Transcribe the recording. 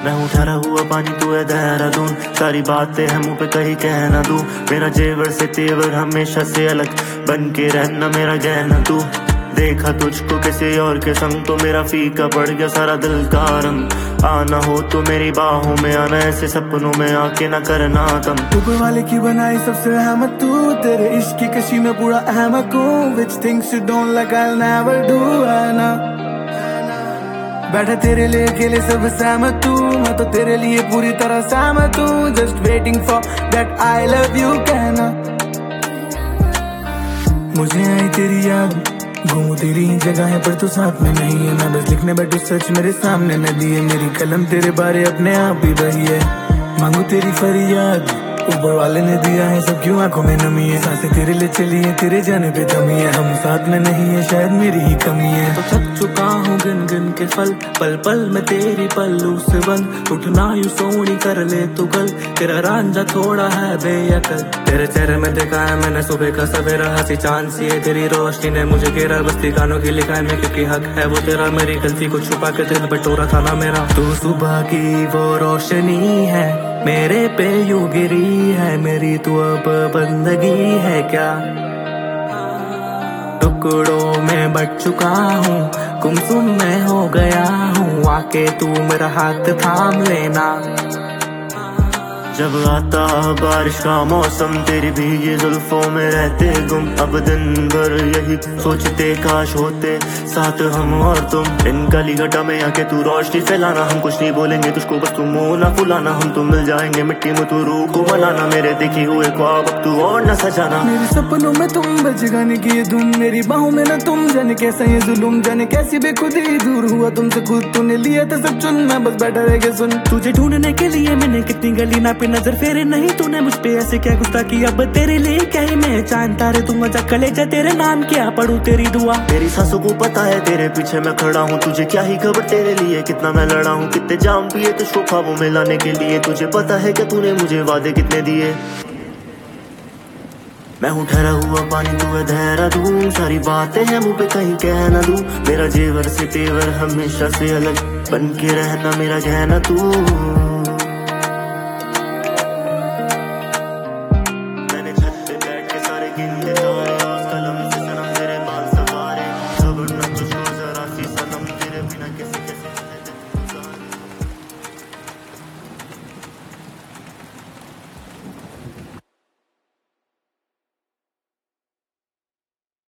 मैं हूँ ठहरा हुआ पानी, तू है देहरादून। सारी बातें हैं मुँह पे कहीं कह ना दूं। मेरा जेवर से तेवर हमेशा से अलग, बन के रहना मेरा गहना तू। देखा तुझको किसी और के संग तो मेरा फीका पड़ गया सारा दिल का रंग। आना हो तो मेरी बाहों में आना, ऐसे सपनों में आके ना करना कम। ऊपर वाले की बनाई सबसे अहमद तू, तेरे इश्क की कशी में पूरा अहमक हूँ। Which things you don't like I'll never do, है ना। बैठा तेरे लिए अकेले सब सहमत तू, मैं तो तेरे लिए पूरी तरह सहमत हूँ। Just waiting for that I love you कहना। मुझे आई तेरी याद, घूमू तेरी जगह पर तू साथ में नहीं है। मैं बस लिखने बैठू सच मेरे सामने नदी है। मेरी कलम तेरे बारे अपने आप ही बही है। मांगू तेरी फरियाद, ऊपर वाले ने दिया है सब क्यों आंखों में नमी है। सांसें तेरे लिए चली है, तेरे जाने पे थमी है। हम साथ में नहीं है शायद मेरी ही कमी है। तो थक चुका हूँ गिन गिन के फल, पल पल में तेरी पल्लू से बंद। उठना यूं सोनी कर ले तू कल, तेरा रांझा थोड़ा है बेअकल। तेरे चेहरे में देखा है मैंने सुबह का सवेरा, हंसी चांद सी है तेरी रोशनी ने मुझे घेरा। बस्ती गानों की लिखा है मैं क्योंकि हक है वो तेरा, मेरी गलती को छुपा के दिल बटोरा था ना मेरा। तू सुबह की वो रोशनी है, मेरे पे यूं गिरी है। मेरी तू अब बंदगी है क्या, टुकड़ों में बट चुका हूँ, गुमसुम मैं हो गया हूँ। आके तू मेरा हाथ थाम लेना। जब आता बारिश का मौसम, तेरी भीगी जुल्फों में रहते गुम। अब दिन भर यही सोचते काश होते साथ हम और तुम। इन काली घटा में आके तू रोशनी फैलाना, हम कुछ नहीं बोलेंगे तुझको बस तू मुंह ना फुलाना। हम तो मिल जाएंगे मिट्टी में, तू रूह को बनाना। मेरे देखे हुए ख्वाब अब तू और न सजाना। मेरे सपनों में तुम बज गाने की ये धुन, मेरी बाहों में ना तुम। जाने कैसा ये जुल्म, जाने कैसी बेखुदी, दूर हुआ तुमसे खुद। तूने लिया था सब चुन, मैं बस बैठा रह गया सुन। तुझे ढूंढने के लिए मैंने कितनी गली ना पे नजर फेरे, नहीं तूने मुझ पे ऐसे क्या गुस्सा किया। अब तेरे लिए क्या ही मैं चांद तारे दूंगा, जा कलेजा तेरे नाम क्या पढ़ूं तेरी दुआ। तेरी सांसों को पता है तेरे पीछे मैं खड़ा हूँ, तुझे क्या ही खबर तेरे लिए कितना मैं लड़ा हूँ। कितने जाम पिए तुझको ख्वाबों में लाने के लिए, तुझे पता है कि तूने मुझे वादे कितने दिए। मैं हूँ ठहरा हुआ पानी, तू है देहरादून। सारी बातें हैं मुँह पे कहीं कह ना दूं। मेरा जेवर से तेवर हमेशा से अलग, बन के रहना मेरा गहना तू।